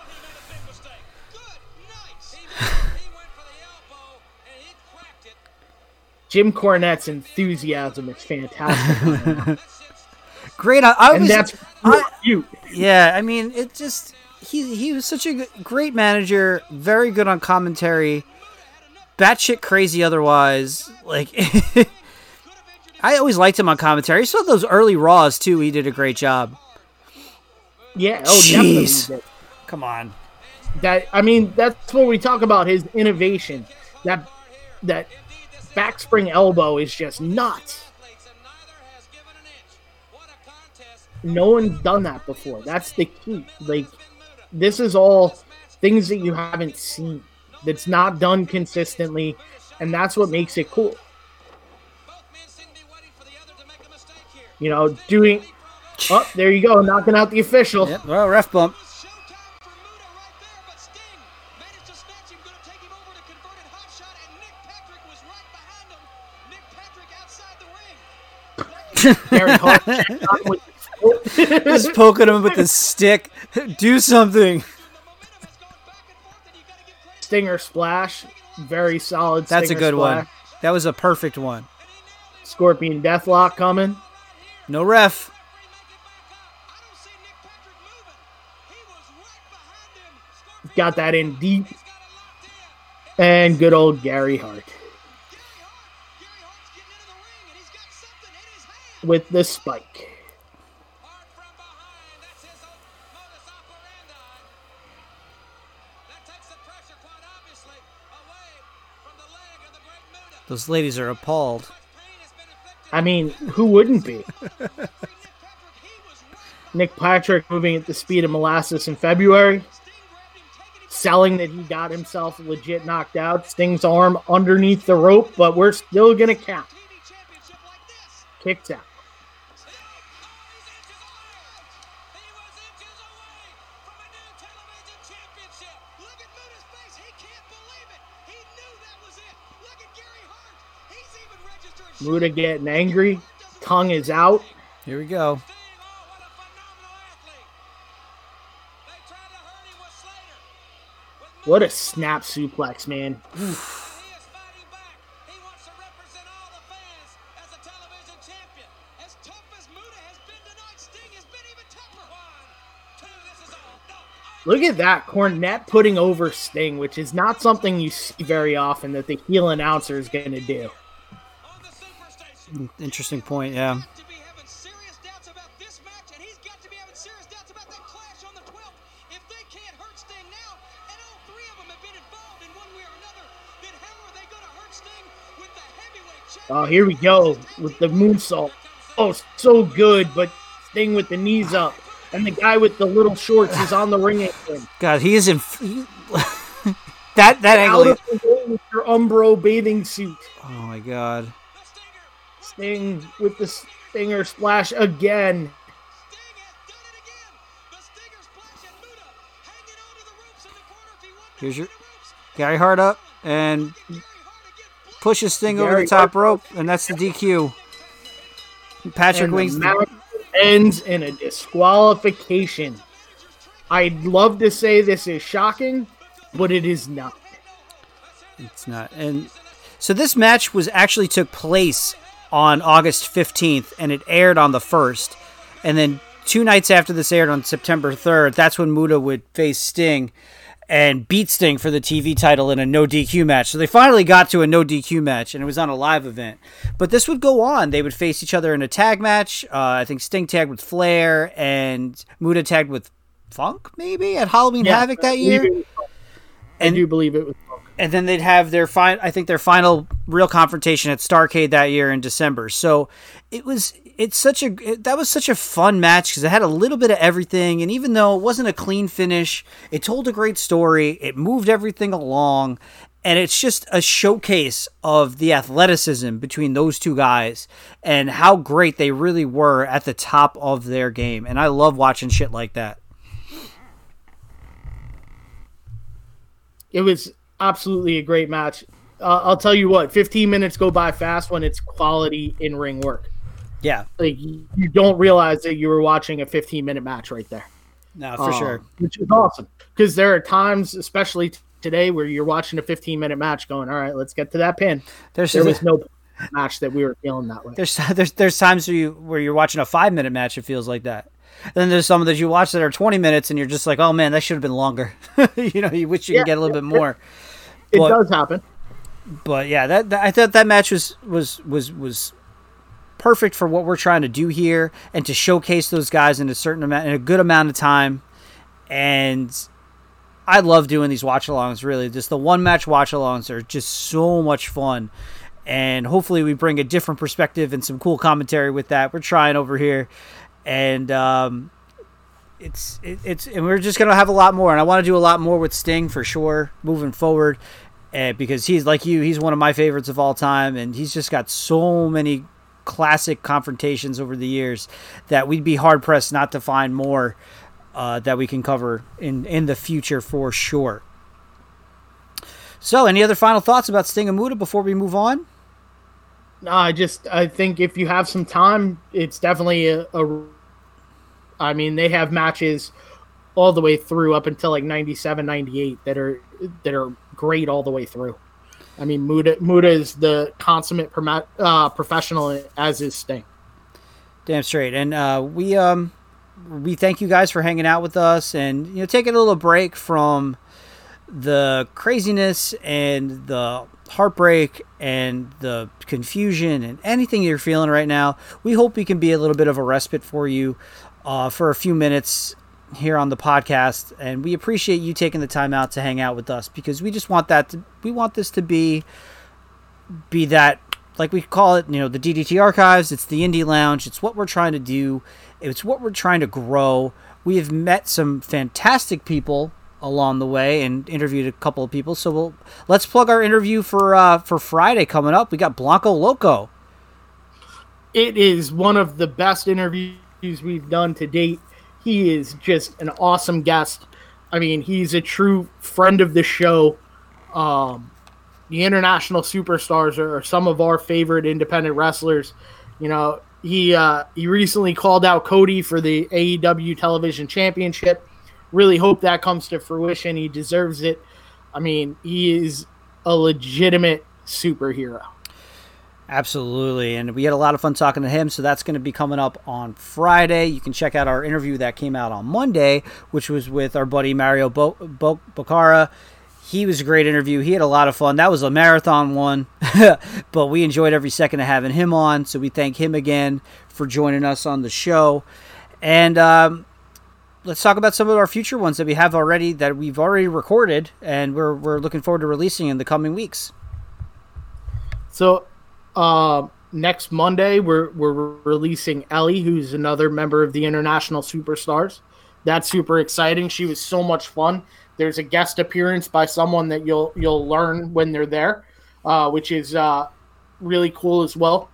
Jim Cornette's enthusiasm is fantastic. Great. And that's cute. Yeah, I mean, it just he was such a great manager, very good on commentary, batshit crazy otherwise. Like, I always liked him on commentary. So those early Raws too, he did a great job. Yeah, definitely did. Come on. That's what we talk about, his innovation. That backspring elbow is just nuts. No one's done that before. That's the key. Like, this is all things that you haven't seen. That's not done consistently, and that's what makes it cool. You know, doing... Oh, there you go, knocking out the official. Yep, well, ref bump. Gary Hart just poking him with the stick. Do something. Stinger splash. Very solid. That's a good splash. one. That was a perfect one. Scorpion Deathlock coming. No ref. Got that in deep. And good old Gary Hart. With the spike. Those ladies are appalled. I mean, who wouldn't be? Nick Patrick moving at the speed of molasses in February. Selling that he got himself legit knocked out. Sting's arm underneath the rope, but we're still going to count. Kicks out. Muta getting angry. Tongue is out. Here we go. What a snap suplex, man. Look at that. Cornette putting over Sting, which is not something you see very often that the heel announcer is going to do. Interesting point, yeah. Oh, here we go with the moonsault. Oh, so good, but Sting with the knees up. And the guy with the little shorts is on the ring apron. God, he is in... that angle... Out of the way with your Umbro bathing suit. Oh, my God. Sting with the Stinger splash again. Here's your Gary Hart up and pushes Sting over the top rope, and that's the DQ. Patrick Wings. The match ends in a disqualification. I'd love to say this is shocking, but it is not. It's not. And so this match actually took place on August 15th, and it aired on the 1st. And then 2 nights after this aired on September 3rd, that's when Muta would face Sting and beat Sting for the TV title in a no DQ match. So they finally got to a no DQ match, and it was on a live event. But this would go on. They would face each other in a tag match. I think Sting tagged with Flair, and Muta tagged with Funk, maybe, at Halloween Havoc that year. I do believe it was Funk. And then they'd have their final real confrontation at Starrcade that year in December. So that was such a fun match because it had a little bit of everything. And even though it wasn't a clean finish, it told a great story. It moved everything along. And it's just a showcase of the athleticism between those two guys and how great they really were at the top of their game. And I love watching shit like that. It was absolutely a great match. I'll tell you what, 15 minutes go by fast when it's quality in-ring work. Yeah. Like, you don't realize that you were watching a 15-minute match right there. No, for sure. Which is awesome. Because there are times, especially today, where you're watching a 15-minute match going, all right, let's get to that pin. There was no match that we were feeling that way. There's times where you're watching a 5-minute match, it feels like that. And then there's some that you watch that are 20 minutes, and you're just like, oh, man, that should have been longer. You wish you could get a little bit more. It does happen. But, yeah, I thought that match was perfect for what we're trying to do here and to showcase those guys in a good amount of time. And I love doing these watch-alongs, really. Just the one-match watch-alongs are just so much fun. And hopefully we bring a different perspective and some cool commentary with that. We're trying over here. And and we're just gonna have a lot more, and I want to do a lot more with Sting for sure moving forward, because he's like he's one of my favorites of all time, and he's just got so many classic confrontations over the years that we'd be hard pressed not to find more that we can cover in the future for sure. So, any other final thoughts about Sting and Muta before we move on? No, I think if you have some time, it's definitely I mean, they have matches all the way through up until like 97, 98 that are great all the way through. I mean, Muta is the consummate professional, as is Sting. Damn straight. And we thank you guys for hanging out with us and taking a little break from the craziness and the heartbreak and the confusion and anything you're feeling right now. We hope we can be a little bit of a respite for you for a few minutes here on the podcast, and we appreciate you taking the time out to hang out with us, because we just want we want this to be that, like we call it, the DDT Archives. It's the Indie Lounge. It's what we're trying to do. It's what we're trying to grow. We have met some fantastic people along the way and interviewed a couple of people. So let's plug our interview for Friday coming up. We got Blanco Loco. It is one of the best interviews we've done to date. He is just an awesome guest. I mean, he's a true friend of the show. The international superstars are some of our favorite independent wrestlers. He recently called out Cody for the AEW Television Championship. Really hope that comes to fruition. He deserves it. I mean, he is a legitimate superhero. Absolutely. And we had a lot of fun talking to him. So that's going to be coming up on Friday. You can check out our interview that came out on Monday, which was with our buddy Mario Bocara. He was a great interview. He had a lot of fun. That was a marathon one, but we enjoyed every second of having him on. So we thank him again for joining us on the show. And let's talk about some of our future ones that we've already recorded, and we're looking forward to releasing in the coming weeks. So Next Monday, we're releasing Ellie, who's another member of the International Superstars. That's super exciting. She was so much fun. There's a guest appearance by someone that you'll learn when they're there, which is really cool as well.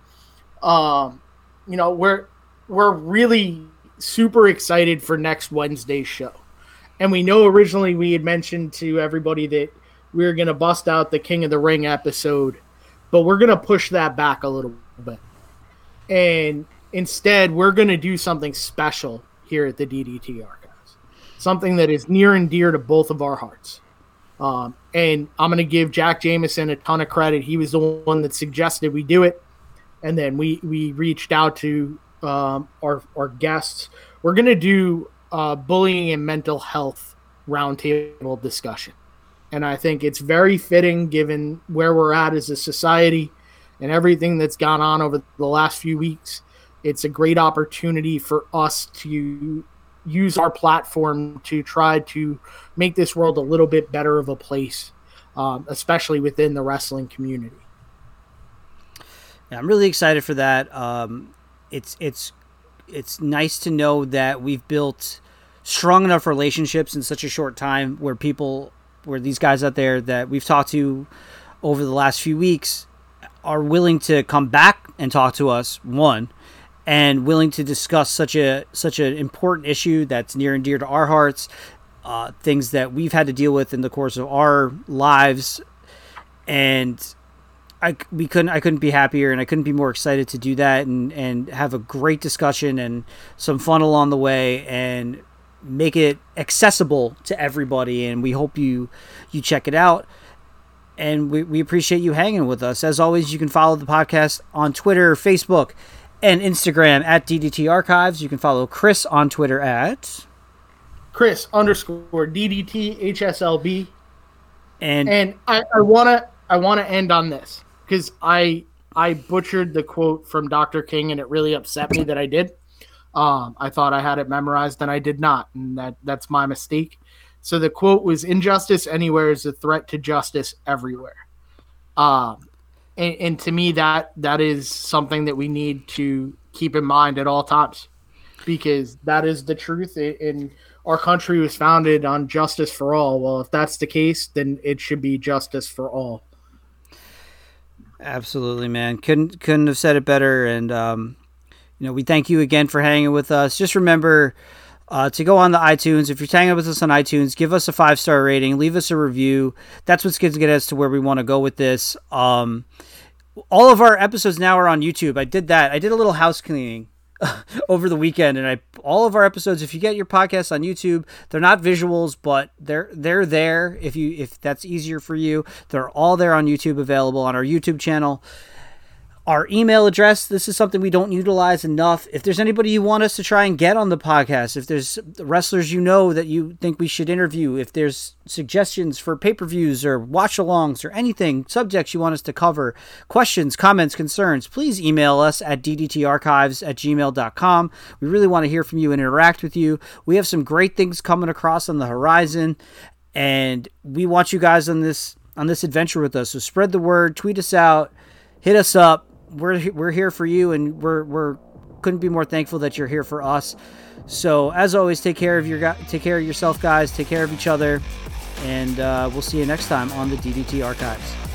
We're really super excited for next Wednesday's show. And we know originally we had mentioned to everybody that we were going to bust out the King of the Ring episode, but we're going to push that back a little bit. And instead, we're going to do something special here at the DDT Archives, something that is near and dear to both of our hearts. And I'm going to give Jack Jameson a ton of credit. He was the one that suggested we do it. And then we reached out to our guests. We're going to do bullying and mental health roundtable discussion. And I think it's very fitting given where we're at as a society and everything that's gone on over the last few weeks. It's a great opportunity for us to use our platform to try to make this world a little bit better of a place, especially within the wrestling community. Yeah, I'm really excited for that. It's nice to know that we've built strong enough relationships in such a short time where these guys out there that we've talked to over the last few weeks are willing to come back and talk to us, and willing to discuss such an important issue that's near and dear to our hearts, things that we've had to deal with in the course of our lives. And I couldn't be happier, and I couldn't be more excited to do that and have a great discussion and some fun along the way and make it accessible to everybody. And we hope you check it out. And we appreciate you hanging with us. As always, you can follow the podcast on Twitter, Facebook, and Instagram at DDT Archives. You can follow Chris on Twitter at Chris_DDT_HSLB. And I wanna end on this because I butchered the quote from Dr. King, and it really upset me that I did. I thought I had it memorized, and I did not, and that's my mistake. So the quote was, "Injustice anywhere is a threat to justice everywhere." And to me, that is something that we need to keep in mind at all times, because that is the truth. And our country was founded on justice for all. Well, if that's the case, then it should be justice for all. Absolutely, man. Couldn't have said it better. And we thank you again for hanging with us. Just remember to go on the iTunes. If you're hanging with us on iTunes, give us a 5-star rating, leave us a review. That's what's going to get us to where we want to go with this. All of our episodes now are on YouTube. I did that. I did a little house cleaning over the weekend, and all of our episodes, if you get your podcasts on YouTube, they're not visuals, but they're there if that's easier for you. They're all there on YouTube, available on our YouTube channel. Our email address, this is something we don't utilize enough. If there's anybody you want us to try and get on the podcast, if there's wrestlers that you think we should interview, if there's suggestions for pay-per-views or watch-alongs or anything, subjects you want us to cover, questions, comments, concerns, please email us at ddtarchives@gmail.com. We really want to hear from you and interact with you. We have some great things coming across on the horizon, and we want you guys on this adventure with us. So spread the word, tweet us out, hit us up. We're here for you, and we're couldn't be more thankful that you're here for us. So as always, take care of yourself, guys. Take care of each other, and we'll see you next time on the DDT Archives.